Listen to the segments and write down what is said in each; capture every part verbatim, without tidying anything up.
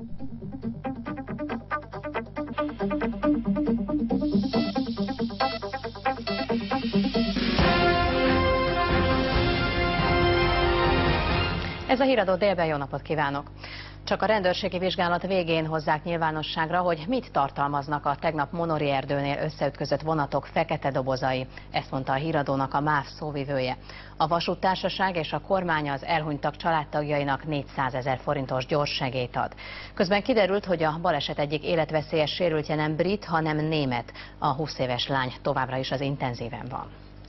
Ez a Híradó délben, jó napot kívánok! Csak a rendőrségi vizsgálat végén hozzák nyilvánosságra, hogy mit tartalmaznak a tegnap Monori erdőnél összeütközött vonatok fekete dobozai. Ezt mondta a Híradónak a MÁV szóvivője. A vasúttársaság és a kormány az elhunytak családtagjainak négyszázezer forintos gyorssegélyt ad. Közben kiderült, hogy a baleset egyik életveszélyes sérültje nem brit, hanem német. A húsz éves lány továbbra is az intenzíven van.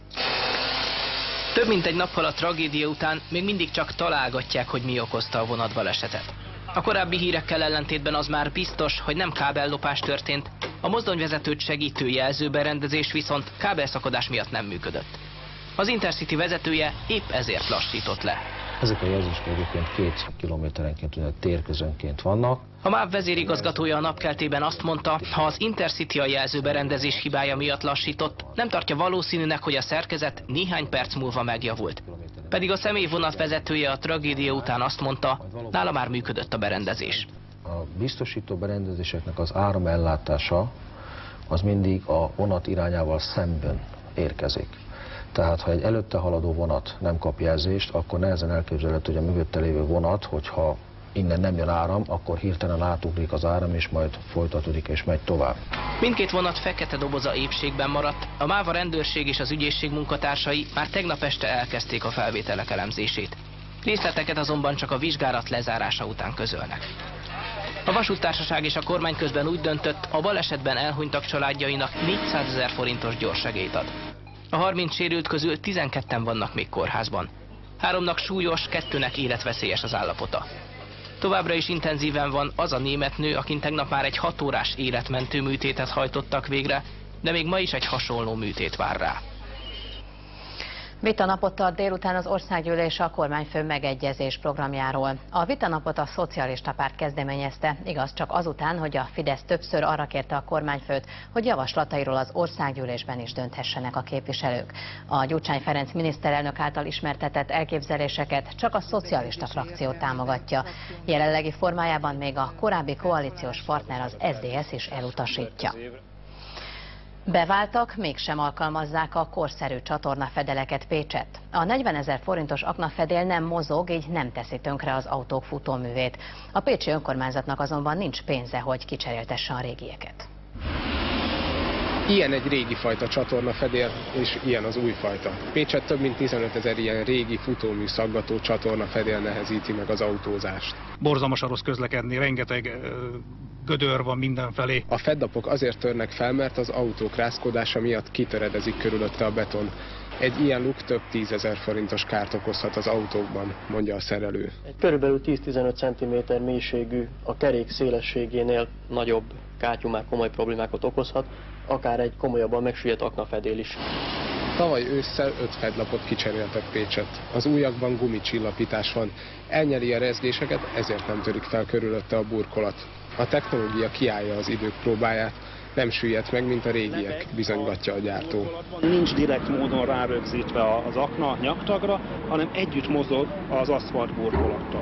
Több mint egy nappal a tragédia után még mindig csak találgatják, hogy mi okozta a vonatbalesetet. A korábbi hírekkel ellentétben az már biztos, hogy nem kábellopás történt, a mozdonyvezetőt segítő jelzőberendezés viszont kábelszakadás miatt nem működött. Az Intercity vezetője épp ezért lassított le. Ezek a jelzések egyébként két kilométerenként, térközönként vannak. A MÁV vezérigazgatója a napkeltében azt mondta, ha az Intercity a jelzőberendezés hibája miatt lassított, nem tartja valószínűnek, hogy a szerkezet néhány perc múlva megjavult. Pedig a személyvonat vezetője a tragédia után azt mondta, nála már működött a berendezés. A biztosító berendezéseknek az áramellátása az mindig a vonat irányával szemben érkezik. Tehát, ha egy előtte haladó vonat nem kap jelzést, akkor nehezen elképzelhető, hogy a mögötte lévő vonat, hogyha innen nem jön áram, akkor hirtelen átugrik az áram, és majd folytatódik és megy tovább. Mindkét vonat fekete doboza épségben maradt, a MÁV, a rendőrség és az ügyészség munkatársai már tegnap este elkezdték a felvételek elemzését. Részleteket azonban csak a vizsgálat lezárása után közölnek. A vasúttársaság és a kormány közben úgy döntött, a balesetben elhunytak családjainak négyszázezer forintos gyorssegélyt ad. A harminc sérült közül tizenketten vannak még kórházban. Háromnak súlyos, kettőnek életveszélyes az állapota. Továbbra is intenzíven van az a német nő, akin tegnap már egy hat órás életmentő műtétet hajtottak végre, de még ma is egy hasonló műtét vár rá. Vitanapot tart délután az Országgyűlés a kormányfő megegyezés programjáról. A vitanapot a Szocialista Párt kezdeményezte, igaz csak azután, hogy a Fidesz többször arra kérte a kormányfőt, hogy javaslatairól az Országgyűlésben is dönthessenek a képviselők. A Gyurcsány Ferenc miniszterelnök által ismertetett elképzeléseket csak a szocialista frakció támogatja. Jelenlegi formájában még a korábbi koalíciós partner, az es zé es is elutasítja. Beváltak, mégsem alkalmazzák a korszerű csatornafedeleket Pécsett. A negyvenezer forintos aknafedél nem mozog, így nem teszi tönkre az autók futóművét. A pécsi önkormányzatnak azonban nincs pénze, hogy kicseréltesse a régieket. Ilyen egy régi fajta csatornafedél, és ilyen az új fajta. Pécsett több mint tizenötezer ilyen régi futómű szaggató csatornafedél nehezíti meg az autózást. Borzalmasan rossz közlekedni, rengeteg gödör van mindenfelé. A feddapok azért törnek fel, mert az autók rázkodása miatt kitöredezik körülötte a beton. Egy ilyen luk több tízezer forintos kárt okozhat az autókban, mondja a szerelő. Egy körülbelül tíz-tizenöt centiméter mélységű, a kerék szélességénél nagyobb kátyú már komoly problémákat okozhat, akár egy komolyabban megsüllyedt aknafedél is. Tavaly ősszel öt fedlapot kicseréltek Pécsett. Az újakban gumicsillapítás van. Elnyeli a rezgéseket, ezért nem törik fel körülötte a burkolat. A technológia kiállja az idők próbáját, nem süllyedt meg, mint a régiek, bizonygatja a gyártó. Nincs direkt módon rárögzítve az akna nyaktagra, hanem együtt mozog az aszfalt burkolattal.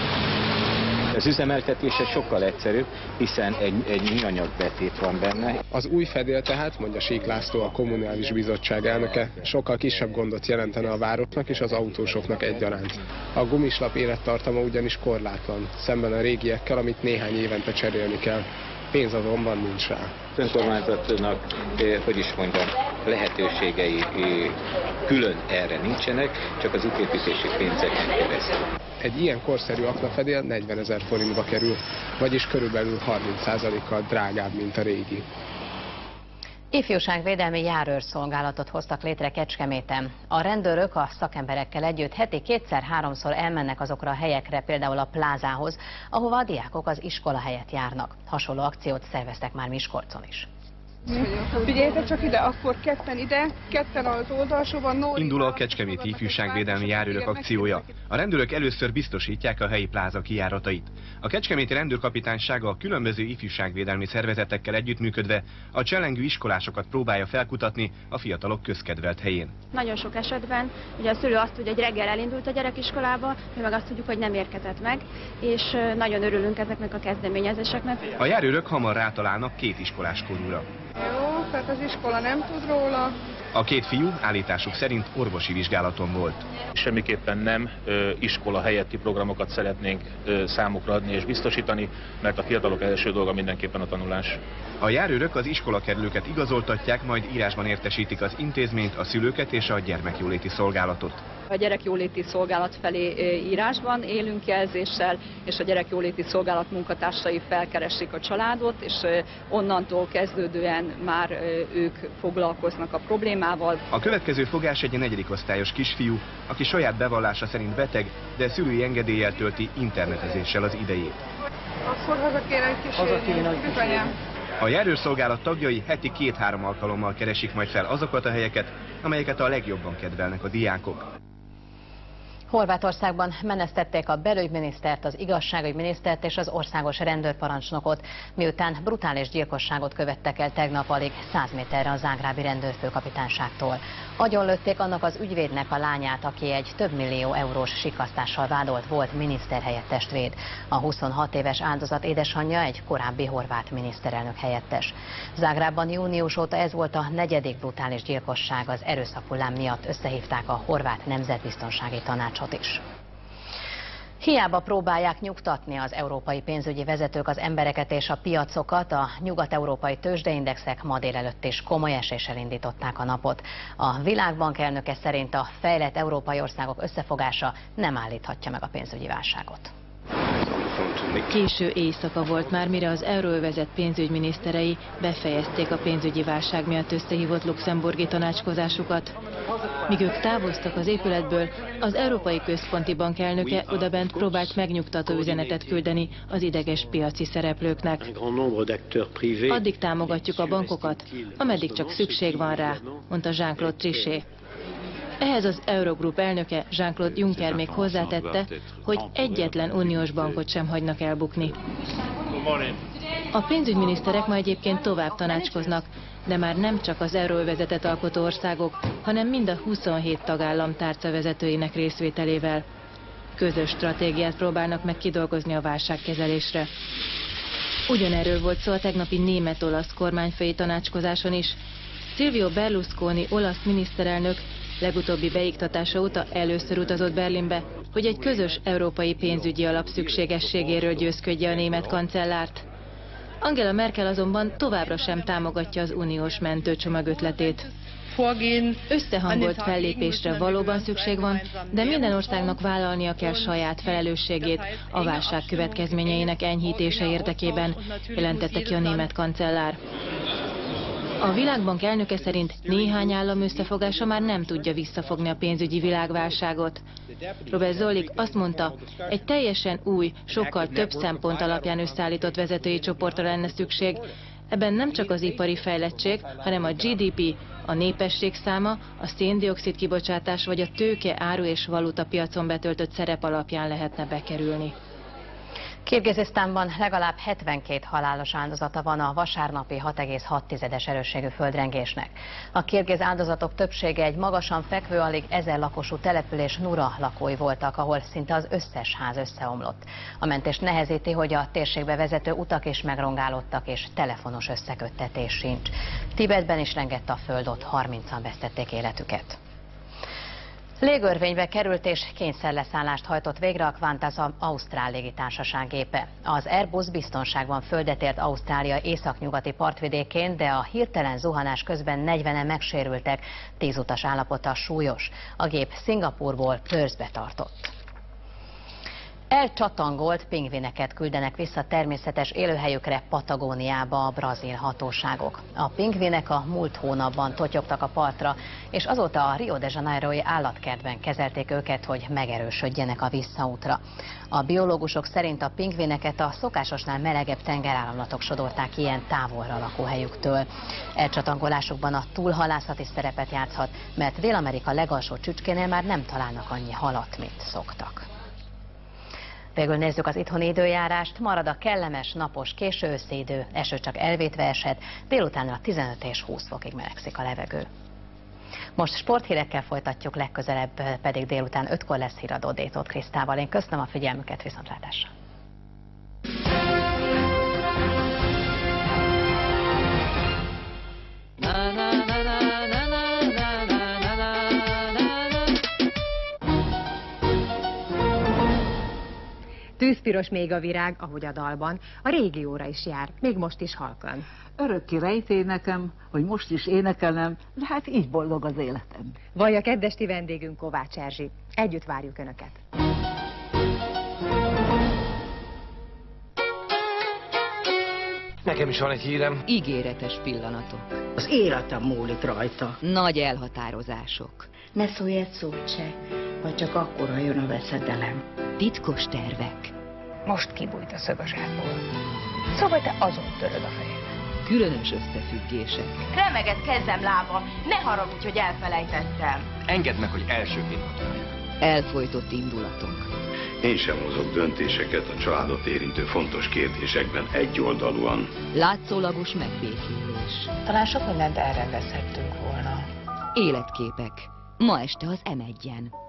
Az üzemeltetése sokkal egyszerűbb, hiszen egy, egy műanyag betét van benne. Az új fedél tehát, mondja Sík László, a kommunális bizottság elnöke, sokkal kisebb gondot jelentene a városnak és az autósoknak egyaránt. A gumislap élettartama ugyanis korlátlan, szemben a régiekkel, amit néhány évente cserélni kell. Pénz azonban nincs rá. Az önkormányzatnak, hogy is mondjam, lehetőségei külön erre nincsenek, csak az útépítési pénzeken keresztül. Egy ilyen korszerű aknafedél negyvenezer forintba kerül, vagyis körülbelül harminc százalékkal drágább, mint a régi. Ifjúságvédelmi járőrszolgálatot hoztak létre Kecskeméten. A rendőrök a szakemberekkel együtt heti kétszer-háromszor elmennek azokra a helyekre, például a plázához, ahova a diákok az iskola helyett járnak. Hasonló akciót szerveztek már Miskolcon is. Figyeljetek csak ide, akkor ketten ide, ketten az oldalsóban. Nóri. Indul a Kecskeméti Ifjúságvédelmi Járőrök akciója. A rendőrök először biztosítják a helyi pláza kijáratait. A Kecskeméti Rendőrkapitánysága a különböző ifjúságvédelmi szervezetekkel együttműködve a csellengő iskolásokat próbálja felkutatni a fiatalok közkedvelt helyén. Nagyon sok esetben ugye a szülő azt tudja, hogy reggel elindult a gyerek iskolába, mi meg azt tudjuk, hogy nem érkezett meg, és nagyon örülünk ezeknek a kezdeményezéseknek. A járőrök hamar rátalálnak két iskolás korúra. Jó, tehát az iskola nem tud róla. A két fiú állításuk szerint orvosi vizsgálaton volt. Semmiképpen nem ö, iskola helyetti programokat szeretnénk ö, számukra adni és biztosítani, mert a fiatalok első dolga mindenképpen a tanulás. A járőrök az iskolakerülőket igazoltatják, majd írásban értesítik az intézményt, a szülőket és a gyermekjóléti szolgálatot. A gyerekjóléti szolgálat felé írásban élünk jelzéssel, és a gyerekjóléti szolgálat munkatársai felkeresik a családot, és onnantól kezdődően már ők foglalkoznak a problémával. A következő fogás egy negyedik osztályos kisfiú, aki saját bevallása szerint beteg, de szülői engedéllyel tölti internetezéssel az idejét. Akkor haza kéne egy kísérni. A járőrszolgálat tagjai heti két-három alkalommal keresik majd fel azokat a helyeket, amelyeket a legjobban kedvelnek a diákok. Horvátországban menesztették a belügyminisztert, az igazságügyminisztert és az országos rendőrparancsnokot, miután brutális gyilkosságot követtek el tegnap alig száz méterre a zágrábi rendőrfőkapitányságtól. Agyonlőtték annak az ügyvédnek a lányát, aki egy több millió eurós sikasztással vádolt volt miniszterhelyettes véd. A huszonhat éves áldozat édesanyja egy korábbi horvát miniszterelnök helyettes. Zágrában június óta ez volt a negyedik brutális gyilkosság, az erőszakhullám miatt összehívták a horvát nemzetbiztonsági tanácsot is. Hiába próbálják nyugtatni az európai pénzügyi vezetők az embereket és a piacokat, a nyugat-európai tőzsdeindexek ma délelőtt is komoly eséssel indították a napot. A Világbank elnöke szerint a fejlett európai országok összefogása nem állíthatja meg a pénzügyi válságot. Késő éjszaka volt már, mire az euróövezet pénzügyminiszterei befejezték a pénzügyi válság miatt összehívott luxemburgi tanácskozásukat. Míg ők távoztak az épületből, az Európai Központi Bank elnöke odabent próbált megnyugtató üzenetet küldeni az ideges piaci szereplőknek. Addig támogatjuk a bankokat, ameddig csak szükség van rá, mondta Jean-Claude Trichet. Ehhez az Eurogroup elnöke Jean-Claude Juncker még hozzátette, hogy egyetlen uniós bankot sem hagynak elbukni. A pénzügyminiszterek ma egyébként tovább tanácskoznak, de már nem csak az euróövezetet alkotó országok, hanem mind a huszonhét tagállam tárcavezetőinek részvételével. Közös stratégiát próbálnak meg kidolgozni a válságkezelésre. Ugyanerről volt szó a tegnapi német-olasz kormányfői tanácskozáson is. Silvio Berlusconi olasz miniszterelnök legutóbbi beiktatása óta először utazott Berlinbe, hogy egy közös európai pénzügyi alap szükségességéről győzködje a német kancellárt. Angela Merkel azonban továbbra sem támogatja az uniós mentőcsomag ötletét. Összehangolt fellépésre valóban szükség van, de minden országnak vállalnia kell saját felelősségét a válság következményeinek enyhítése érdekében, jelentette ki a német kancellár. A Világbank elnöke szerint néhány állam összefogása már nem tudja visszafogni a pénzügyi világválságot. Robert Zolik azt mondta, egy teljesen új, sokkal több szempont alapján összeállított vezetői csoportra lenne szükség. Ebben nem csak az ipari fejlettség, hanem a gé dé pé, a népesség száma, a szén-dioxid kibocsátás vagy a tőke, áru és valuta piacon betöltött szerep alapján lehetne bekerülni. Kirgizisztánban legalább hetvenkét halálos áldozata van a vasárnapi hat egész hat erősségű földrengésnek. A kirgiz áldozatok többsége egy magasan fekvő, alig ezer lakosú település Nura lakói voltak, ahol szinte az összes ház összeomlott. A mentés nehezíti, hogy a térségbe vezető utak is megrongálódtak, és telefonos összeköttetés sincs. Tibetben is rengett a föld, ott harmincan vesztették életüket. Légörvénybe került és kényszerleszállást hajtott végre a Qantas ausztrál légitársaság gépe. Az Airbus biztonságban földet ért Ausztrália északnyugati partvidékén, de a hirtelen zuhanás közben negyvenen megsérültek, tíz utas állapota súlyos. A gép Szingapúrból Perthbe tartott. Elcsatangolt pingvineket küldenek vissza természetes élőhelyükre Patagóniába a brazil hatóságok. A pingvinek a múlt hónapban totyogtak a partra, és azóta a Rio de Janeiroi állatkertben kezelték őket, hogy megerősödjenek a visszaútra. A biológusok szerint a pingvineket a szokásosnál melegebb tengerállamlatok sodorták ilyen távolra lakóhelyüktől. Elcsatangolásukban a túlhalászati szerepet játszhat, mert Dél-Amerika legalsó csücskénél már nem találnak annyi halat, mint szoktak. Végül nézzük az itthoni időjárást. Marad a kellemes, napos, késő őszi idő, eső csak elvétve eshet, délutánra tizenöt és húsz fokig melegszik a levegő. Most sporthírekkel folytatjuk, legközelebb pedig délután ötkor lesz híradó Détóth Krisztával. Én köszönöm a figyelmüket, viszontlátásra! Tűzpiros még a virág, ahogy a dalban, a régióra is jár, még most is halkan. Örökké rejtély nekem, hogy most is énekelem, de hát így boldog az életem. Vallja kedvesti vendégünk Kovács Erzsi. Együtt várjuk Önöket. Nekem is van egy hírem. Ígéretes pillanatok. Az életem múlik rajta. Nagy elhatározások. Ne szólj egy szót se, vagy csak akkora jön a veszedelem. Titkos tervek. Most kibújt a szög a zsákból. Szóval te azon töröd a fejed. Különös összefüggések. Remegett kezem, lábam, ne haragudj, hogy elfelejtettem. Engedd meg, hogy elsőként hatoljak. Elfojtott indulatok. Én sem hozok döntéseket a családot érintő fontos kérdésekben egyoldalúan. Látszólagos megbékélés. Talán sok mindent elrendezhettünk volna. Életképek. Ma este az em egyen.